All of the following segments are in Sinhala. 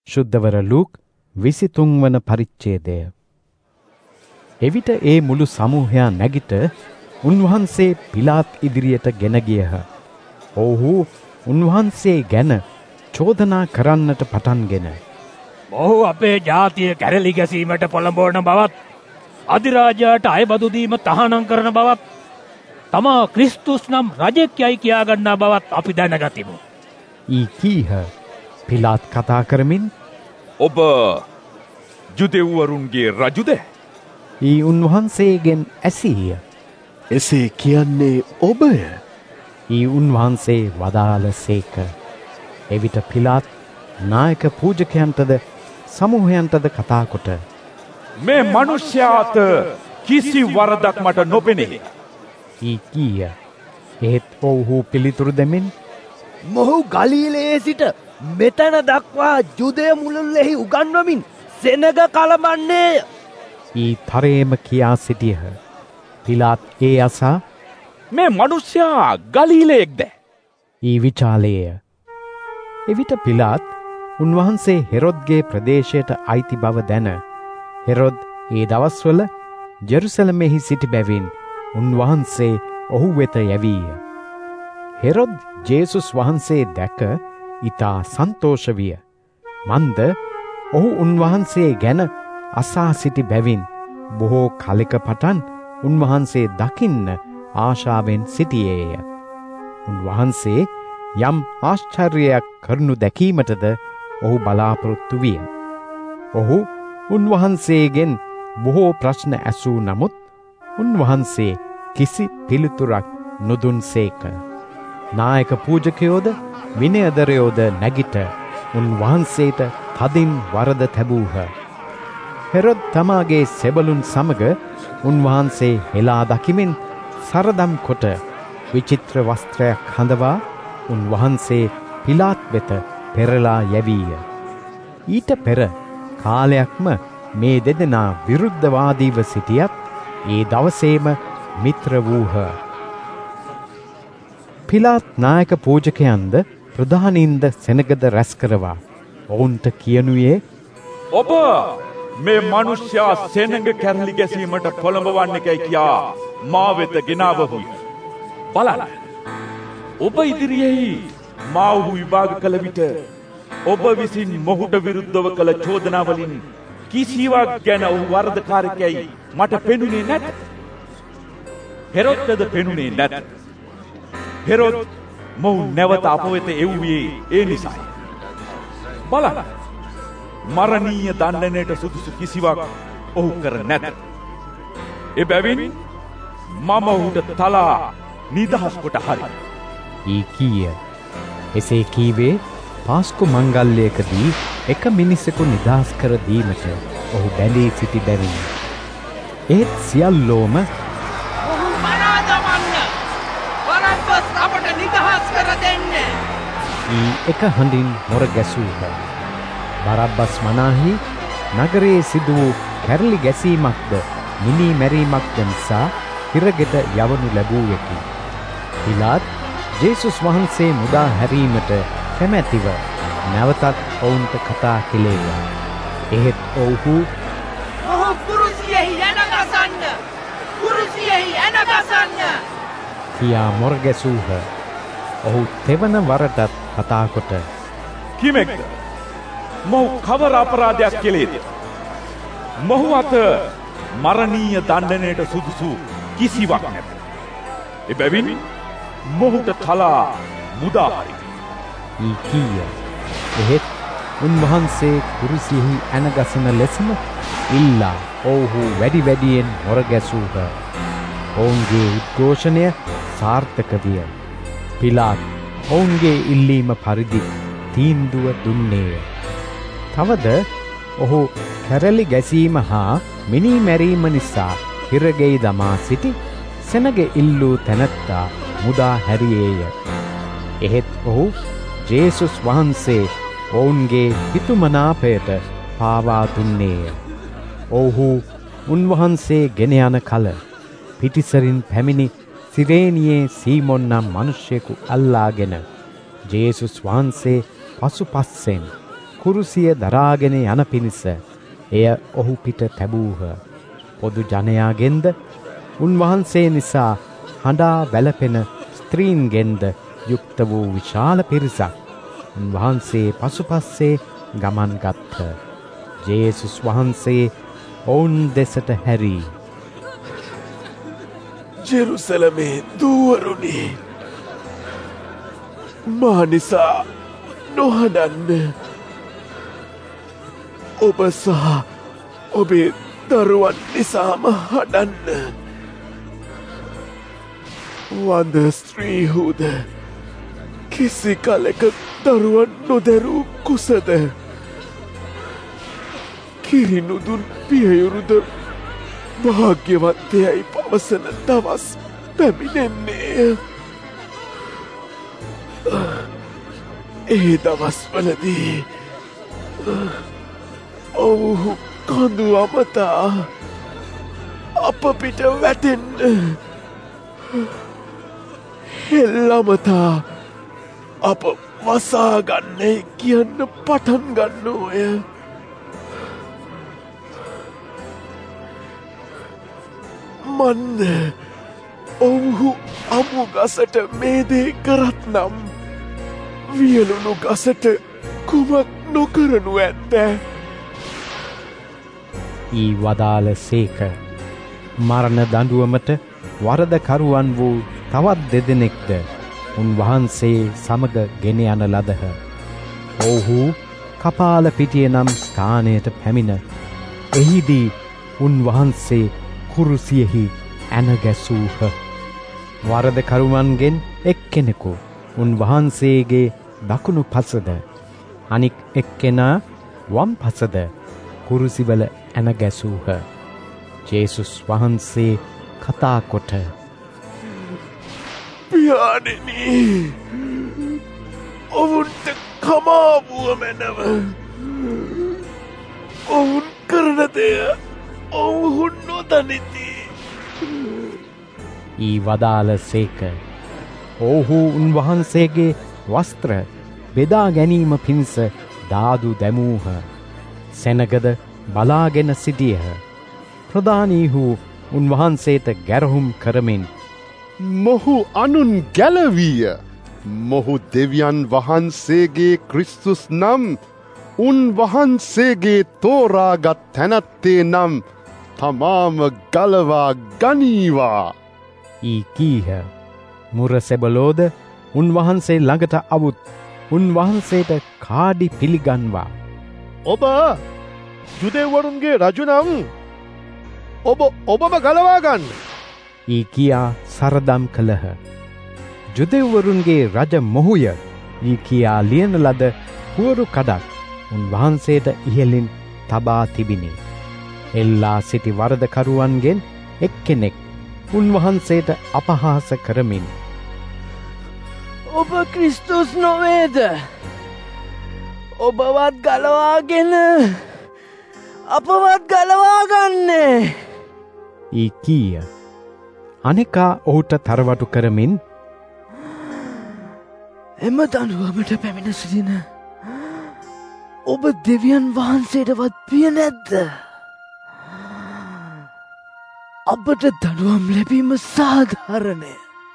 ශුද්ධවර ලූක් 23 වන පරිච්ඡේදය. එවිට ඒ මුළු සමූහයා නැගිට උන්වහන්සේ පිලාත් ඉදිරියට ගෙන ගියහ. ඔව්හු උන්වහන්සේ ගැන චෝදනා කරන්නට පටන්ගෙන මොහු අපේ ජාතිය කැරලි ගැසීමට පොළඹවන බවත් අධිරාජයාට අයබදු දීම තහනම් කරන බවත් තමා ක්‍රිස්තුස් නම් රජෙක් යයි කියා ගන්නා බවත් අපි දැනගතිමු. ඊ කීහ. පිලාත් කතා කරමින් ඔබ ජුදෙව්වරුන්ගේ රජුද? ඊ උන්වහන්සේගෙන් ඇසීය. එසේ කියන්නේ ඔබය? ඊ උන්වහන්සේ වදාළසේක. එවිට පිලාත් නායක පූජකයන්ටද සමූහයන්ටද කතා කොට මේ මිනිස්යාට කිසි වරදක් මට නොපෙනේ. ඊ කීය. එහෙත් ඔව්හු පිළිතුරු දෙමින් මොහු ගලීලයේ සිට මෙතන දක්වා ජුදය මුළුල්ලෙහි උගන්වමින් සෙනග කලමන්නේය. ඊ තරයේම කියා සිටියහ. පිලාත් ඒ අසා මේ මිනිස්යා ගලීලයෙක්ද? ඊ විචාලේය. එවිට පිලාත් උන්වහන්සේ හෙරොද්ගේ ප්‍රදේශයට අයිති බව දැන හෙරොද් ඒ දවස්වල ජෙරුසලමෙහි සිටි බැවින් උන්වහන්සේ ඔහු වෙත යැවීය. හෙරොද් ජේසුස් වහන්සේ දැක ඊතා සන්තෝෂ විය. මන්ද ඔහු උන්වහන්සේ ගැන අසා සිටි බැවින් බොහෝ කලක පටන් උන්වහන්සේ දකින්න ආශාවෙන් සිටියේය. උන්වහන්සේ යම් ආශ්චර්යයක් කරනු දැකීමටද ඔහු බලාපොරොත්තු විය. ඔහු උන්වහන්සේගෙන් බොහෝ ප්‍රශ්න ඇසූ නමුත් උන්වහන්සේ කිසි පිළිතුරක් නොදුන්සේක. නායක පූජකයෝද විනයදරයෝද නැගිට උන්වහන්සේට තදින් වරද තැබූහ. හෙරොද් තමාගේ සෙබළුන් සමග උන්වහන්සේ හෙලා දකිමින් සරදම් කොට විචිත්‍ර වස්ත්‍රයක් හඳවා උන්වහන්සේ පිලාත් වෙත පෙරලා යැවීය. ඊට පෙර කාලයක්ම මේ දෙදෙනා විරුද්ධවාදීව සිටියත් ඒ දවසේම මිත්‍ර වූහ. පිලාත් නායක පූජකයන්ද ප්‍රධානීන්ද සෙනගද රැස් කරවා ඔවුන්ට කියනුයේ ඔබ මේ මිනිස්යා සෙනඟ කැරලි ගැසීමට පොළඹවන්නේකයි කියා මා වෙත ගෙනාවහුයි. බලන්න, ඔබ ඉදිරියේ මා වූ විභාග කළ විට ඔබ විසින් මොහුට විරුද්ධව කළ චෝදනාවලින් කිසිවක් ගැන ඔහු වරදකාරකයයි මට පෙනුනේ නැත. හෙරොද්ද පෙනුනේ නැත. හෙරොද් මොහු නැවත අප වෙත එව්වේ ඒ නිසායි. බලන්න, මරණීය දණ්ඩනයට සුදුසු කිසිවක් ඔහු කර නැත. එබැවින් මම ඔහුට තලා නිදහස් කොට හරි. ඊ කීය. එසේ කීවේ පාස්කු මංගල්‍යයකදී එක මිනිසෙකු නිදහස් කර දීමට ඔහු බැඳී සිටි බැවින්. ඒත් සියල්ලෝම ඔහු මරා දමන්න! බරබ්බස් අපට නිදහස් කර දෙන්න! ඊ එක හඬින් මොර ගැසූහ. බරබ්බස් මනාහි නගරයේ සිදු වූ කැරලි ගැසීමක්ද මිනී මැරීමක්ද නිසා හිරගෙට යවනු ලැබූවෙකි. පිලාත් ජේසුස් වහන්සේ මුදා හැරීමට කැමැතිව නැවතත් ඔවුන්ට කතා කෙළේය. එහෙත් ඔව්හු ඔහු කුරුසියෙහි යනගසන්න! කුරුසියෙහි යනගසන්න! කියා මොර ගැසූහ. ඔහු තෙවන වරටත් කතා කොට කිමෙක්ද? මොහු කවර අපරාධයක් කෙළේද? මොහු අත මරණීය දණ්ඩනයට සුදුසු කිසිවක් නැත. එබැවින් මොහුට තලා මුදා හරි. ඊ කීය. එහෙත් උන්වහන්සේ කුරුසියෙහි ඇනගසන ලෙසම ඉල්ලා ඔවුහු වැඩි වැඩියෙන් මොර ගැසූහ. ඔවුන්ගේ උද්ඝෝෂණය සාර්ථක විය. පිලාත් ඔවුන්ගේ ඉල්ලීම පරිදි තීන්දුව දුන්නේය. තවද ඔහු කැරලි ගැසීම හා මිනී මැරීම නිසා හිරගෙයි දමා සිටි සෙනග ඉල්ලූ තැනැත්තා මුදා හැරියේය. එහෙත් ඔහු ජේසුස් වහන්සේ ඔවුන්ගේ හිතුමනාපයට පාවා දුන්නේය. ඔවුහු උන්වහන්සේ ගෙන යන කල පිටිසරින් පැමිණි සිරේනියේ සීමොන් නම් මිනිසෙකු අල්ලාගෙන ජේසුස් වහන්සේ පසුපස්සෙන් කුරුසිය දරාගෙන යන පිණිස එය ඔහු පිට තැබූහ. පොදු ජනයාගෙන්ද උන්වහන්සේ නිසා හඬා වැළපෙන ස්ත්‍රීන්ගෙන්ද යුක්ත වූ විශාල පිරිසක් උන්වහන්සේ පසුපස්සේ ගමන් ගත්හ. ජේසුස් වහන්සේ ඔවුන් දෙසට හැරී, ජෙරුසලමේ දූවරුනි, මා නිසා නොහඬන්න. ඔබ සහ ඔබේ දරුවන් නිසාම හඬන්න. වඳ ස්ත්‍රීහුද කිසි කලක දරුවන් නොදැරූ කුසද, කිරිනුදුන් පියයුරුද භාග්‍යවන්තයයි පවසන දවස් පැමිණෙන්නේ. ඒ දවස්වලදී ඔවුහු කඳු අමතා අප පිට වැටෙන්න, හෙල්ලමතා අප වසාගන්නේ කියන්න පටන් ගන්නෝය. මන්න ඔවුහු අමු ගසට මේදේ කරත් නම් වියලුණු ගසට කුමක් නොකරනු ඇත්තෑ. ඊ වදාළ සේක. මරණ දඬුවමට වරදකරුවන් වූ තවත් දෙදෙනෙක්ද උන්වහන්සේ සමග ගෙන යන ලදහ. ඔවුහු කපාල පිටිය නම් ස්ථානයට පැමිණ එහිදී උන්වහන්සේ කුරුසියෙහි ඇනගැසූහ. වරදකරුවන්ගෙන් එක්කෙනෙකු උන්වහන්සේගේ දකුණු පසද, අනික් එක්කෙනා වම් පසද කුරුසිවල ඇනගැසූහ. ජේසුස් වහන්සේ කතා කොට, පියාණෙනි, ඔවුන්ට කමාවුව මැනව. ඔවුන් කරන දෙය ඔවුහු නොදනිති. ඊ වදාළ සේක. ඔවුහු උන්වහන්සේගේ වස්ත්‍ර බෙදා ගැනීම පිණිස දාදු දැමූහ. සෙනගද බලාගෙන සිටියහ. ප්‍රධානීහු උන්වහන්සේට ගැරහුම් කරමින්, මොහු අනුන් ගැලවීය. මොහු දෙවියන් වහන්සේගේ ක්‍රිස්තුස් නම් උන්වහන්සේගේ තෝරාගත් තැනැත්තේ නම් තමාම ගලවා ගනීවා. ඊ කීහ. මුරසෙබලෝද උන්වහන්සේ ළඟට අවුත් උන්වහන්සේට කාඩි පිළිගන්වා, ඔබ ජුදෙව්වරුන්ගේ රජු නම් ඔබම ගලවාගන්න. ඊ කියා සරදම් කළහ. ජුදෙව්වරුන්ගේ රජ මොහුය ඊ කියා ලියන ලද පුවරු කඩක් උන්වහන්සේට ඉහලින් තබා තිබිණි. එල්ලා සිටි වරදකරුවන්ගෙන් එක්කෙනෙක් උන්වහන්සේට අපහාස කරමින්, ඔබ ක්‍රිස්තුස් නොවේද? ඔබවත් ගලවාගෙන අපවත් ගලවාගන්න. ඊ කීය. අනෙකා ඔහුට තරවටු කරමින්, එම දඬුවමට පැමිණ සිටින ඔබ දෙවියන් වහන්සේටවත් පිය නැද්ද? අපට දඬුවම් ලැබීම සාධාරණය.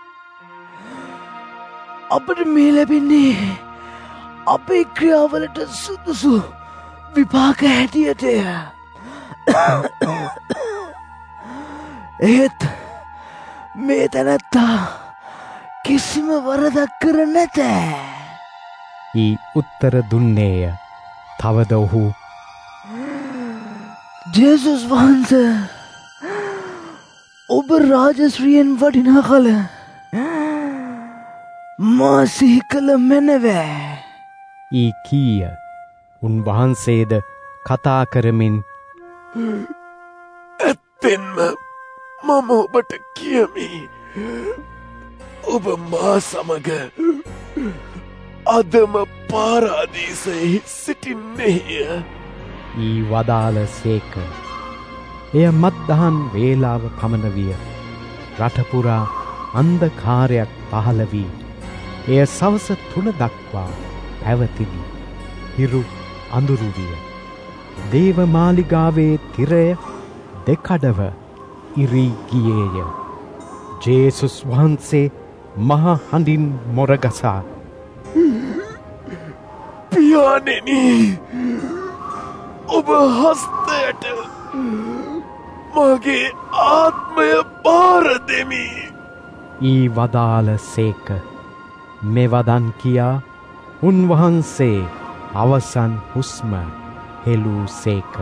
අපට මේ ලැබෙන්නේ අපේ ක්‍රියාවලට සුදුසු විපාක හැටියටය. ඒත් මේ තැනැත්තා කිසිම වරදක් කර නැත. ඊ උත්තර දුන්නේය. තවද ඔහු, ජේසුස් වහන්සේ, ඔබ රාජශ්‍රියෙන් වටිනා කල මා සිහි කළ මැනවෑ. ඊ කීය. උන්වහන්සේද කතා කරමින්, ඇත්තෙන්ම මම ඔබට කියමි, ඔබ මා සමග අදම පාරාදීසෙහි සිටින්නේය. ඊ වදාළ සේක. එය මත්දහන් වේලාව පමණ විය. රටපුරා අන්ධකාරයක් පහළ වී එය සවස 3 දක්වා පැවතිනි. හිරු අඳුරු විය. දේව මාලිගාවේ තිරය දෙකඩව ඉරී ගියේය. ජේසුස් වහන්සේ මහ හඬින් මොරගසා පියාණෙනි, ඔබ හස්තයට මගේ ආත්මය බාර දෙමි ඊ වදාළ සේක. මෙවදන් කියා උන්වහන්සේ අවසන් හුස්ම හෙළූ සේක.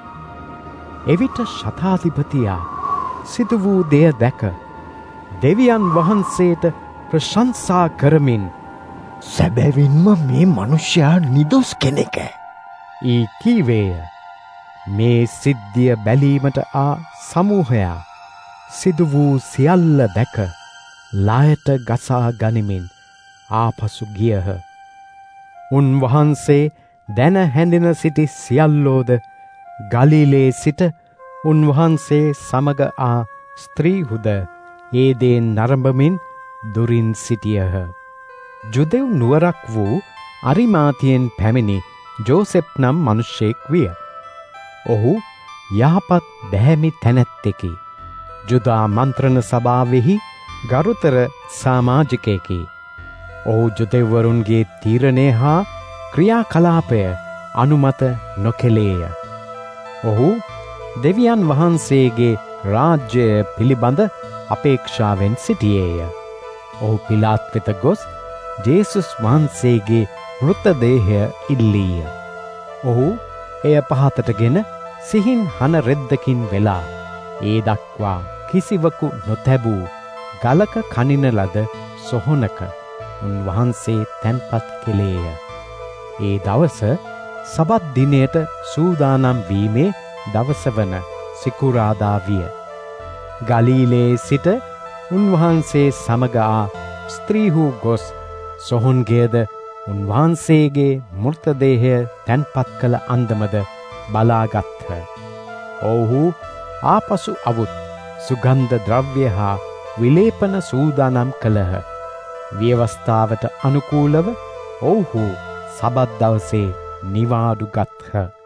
එවිට ශතාධිපතියා සිදු වූ දෙය දැක දෙවියන් වහන්සේට ප්‍රශංසා කරමින් සැබැවින්ම මේ මනුෂ්‍යයා නිදොස් කෙනෙක. ඊ කීවේය. මේ සිද්ධිය බැලීමට ආ සමූහයා සිදු වූ සියල්ල දැක ලායට ගසා ගනිමින් ආපසු ගියහ. උන්වහන්සේ දැන හැඳින සිටි සියල්ලෝද ගලිලේ සිට උන්වහන්සේ සමග ආ ස්ත්‍රීහුද ඒ දේ නරඹමින් දුරින් සිටියහ. ජුදෙව් නුවරක් වූ අරිමාතියෙන් පැමිණි ජෝසෙප් නම් මනුෂ්‍යෙක් විය. ඔහු යහපත් දැහැමි තැනැත්තෙකි. ජුදා මන්ත්‍රණ සභාවෙහි ගරුතර සමාජිකයෙකි. ඔහු ජුදෙව්වරුන්ගේ තීරණය හා ක්‍රියාකලාපය අනුමත නොකෙලේය. ඔහු දෙවියන් වහන්සේගේ රාජ්‍යය පිළිබඳ අපේක්ෂාවෙන් සිටියේය. ඔහු පිලාත් වෙත ගොස් ජේසුස් වහන්සේගේ මෘතදේහය ඉල්ලීය. ඔහු එය පහතටගෙන සිහින් හන රෙද්දකින් වෙලා ඒ දක්වා කිසිවකු නොතැබූ ගලක කනින ලද සොහොනක උන්වහන්සේ තැන්පත් කෙලේය. ඒ දවස සබත් දිනයට සූදානම් වීමේ දවස වන සිකුරාදා විය. ගලීලේ සිට උන්වහන්සේ සමග ආ ස්ත්‍රීහු ගොස් සොහොන්ගේද උන්වහන්සේගේ මෘතදේහය තැන්පත් කළ අන්දමද බලාගත්හ. ඔවුහු ආපසු අවුත් සුගන්ධ ද්‍රව්‍ය හා විලේපන සූදානම් කළහ. ව්‍යවස්ථාවට අනුකූලව ඔවුහු සබත් දවසේ නිවාඩු ගත්හ.